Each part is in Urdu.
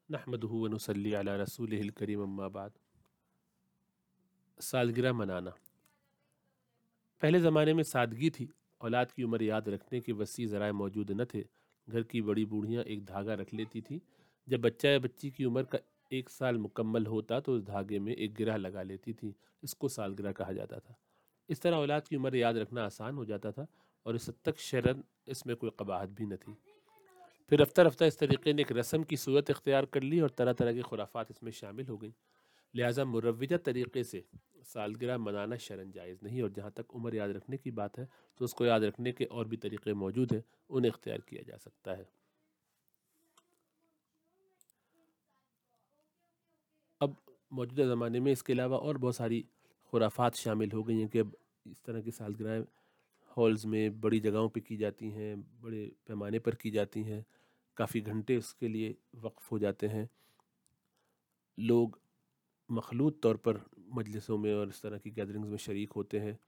نحمدہ ونصلی علی رسولہ الکریم اما بعد۔ سالگرہ منانا۔ پہلے زمانے میں سادگی تھی، اولاد کی عمر یاد رکھنے کے وسیع ذرائع موجود نہ تھے۔ گھر کی بڑی بوڑھیاں ایک دھاگا رکھ لیتی تھیں، جب بچہ یا بچی کی عمر کا 1 سال مکمل ہوتا تو اس دھاگے میں ایک گرہ لگا لیتی تھی، اس کو سالگرہ کہا جاتا تھا۔ اس طرح اولاد کی عمر یاد رکھنا آسان ہو جاتا تھا اور اس حد تک شرعاً اس میں کوئی قباحت بھی نہ تھی۔ پھر رفتہ رفتہ اس طریقے نے ایک رسم کی صورت اختیار کر لی اور طرح طرح کی خرافات اس میں شامل ہو گئیں، لہٰذا مروجہ طریقے سے سالگرہ منانا شرعاً جائز نہیں، اور جہاں تک عمر یاد رکھنے کی بات ہے تو اس کو یاد رکھنے کے اور بھی طریقے موجود ہیں، انہیں اختیار کیا جا سکتا ہے۔ اب موجودہ زمانے میں اس کے علاوہ اور بہت ساری خرافات شامل ہو گئی ہیں کہ اب اس طرح کی سالگرہ ہالز میں بڑی جگہوں پہ کی جاتی ہیں، بڑے پیمانے پر کی جاتی ہیں، کافی گھنٹے اس کے لیے وقف ہو جاتے ہیں، لوگ مخلوط طور پر مجلسوں میں اور اس طرح کی گیدرنگز میں شریک ہوتے ہیں،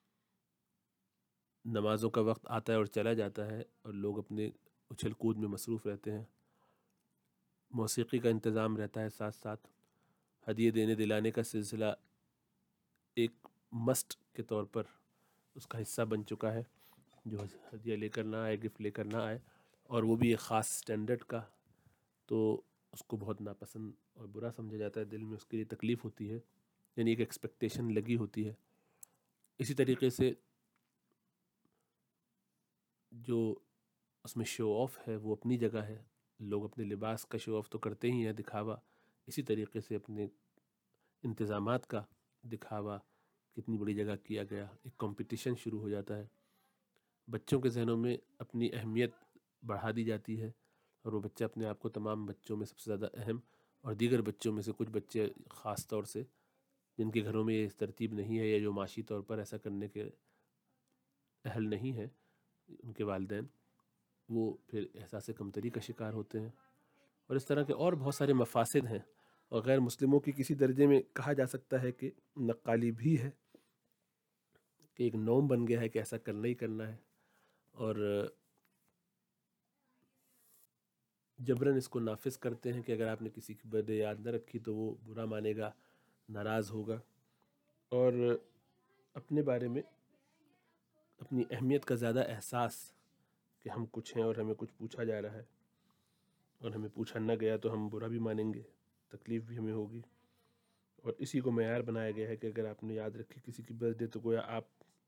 نمازوں کا وقت آتا ہے اور چلا جاتا ہے اور لوگ اپنے اچھل کود میں مصروف رہتے ہیں، موسیقی کا انتظام رہتا ہے، ساتھ ساتھ ہدیے دینے دلانے کا سلسلہ ایک مسٹ کے طور پر اس کا حصہ بن چکا ہے، جو ہدیہ لے کر نہ آئے، گفٹ لے کر نہ آئے، اور وہ بھی ایک خاص سٹینڈرڈ کا، تو اس کو بہت ناپسند اور برا سمجھا جاتا ہے، دل میں اس کے لیے تکلیف ہوتی ہے، یعنی ایک ایکسپیکٹیشن لگی ہوتی ہے۔ اسی طریقے سے جو اس میں شو آف ہے وہ اپنی جگہ ہے، لوگ اپنے لباس کا شو آف تو کرتے ہی ہیں، دکھاوا، اسی طریقے سے اپنے انتظامات کا دکھاوا کتنی بڑی جگہ کیا گیا، ایک کمپٹیشن شروع ہو جاتا ہے، بچوں کے ذہنوں میں اپنی اہمیت بڑھا دی جاتی ہے اور وہ بچہ اپنے آپ کو تمام بچوں میں سب سے زیادہ اہم، اور دیگر بچوں میں سے کچھ بچے خاص طور سے جن کے گھروں میں یہ ترتیب نہیں ہے یا جو معاشی طور پر ایسا کرنے کے اہل نہیں ہیں ان کے والدین، وہ پھر احساس کمتری کا شکار ہوتے ہیں، اور اس طرح کے اور بہت سارے مفاسد ہیں، اور غیر مسلموں کی کسی درجے میں کہا جا سکتا ہے کہ نقالی بھی ہے، کہ ایک نوم بن گیا ہے کہ ایسا کرنا ہی کرنا ہے، اور جبراً اس کو نافذ کرتے ہیں کہ اگر آپ نے کسی کی برتھ ڈے یاد نہ رکھی تو وہ برا مانے گا، ناراض ہوگا، اور اپنے بارے میں اپنی اہمیت کا زیادہ احساس کہ ہم کچھ ہیں اور ہمیں کچھ پوچھا جا رہا ہے اور ہمیں پوچھا نہ گیا تو ہم برا بھی مانیں گے، تکلیف بھی ہمیں ہوگی، اور اسی کو معیار بنایا گیا ہے کہ اگر آپ نے یاد رکھی کسی کی برتھ ڈے تو گویا آپ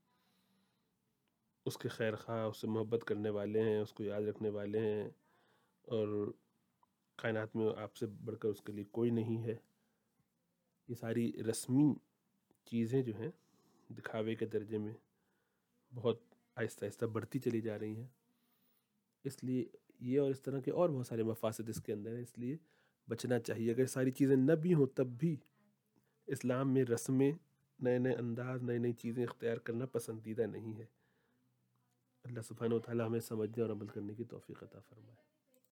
اس کے خیر خواہ، اس سے محبت کرنے والے ہیں، اس کو یاد رکھنے والے ہیں، اور کائنات میں آپ سے بڑھ کر اس کے لیے کوئی نہیں ہے۔ یہ ساری رسمی چیزیں جو ہیں دکھاوے کے درجے میں بہت آہستہ آہستہ بڑھتی چلی جا رہی ہیں، اس لیے یہ اور اس طرح کے اور بہت سارے مفاسد اس کے اندر ہیں، اس لیے بچنا چاہیے۔ اگر ساری چیزیں نہ بھی ہوں تب بھی اسلام میں رسمیں، نئے نئے انداز، نئی نئی چیزیں اختیار کرنا پسندیدہ نہیں ہے۔ اللہ سبحانہ و تعالی ہمیں سمجھنے اور عمل کرنے کی توفیق عطا فرمائے۔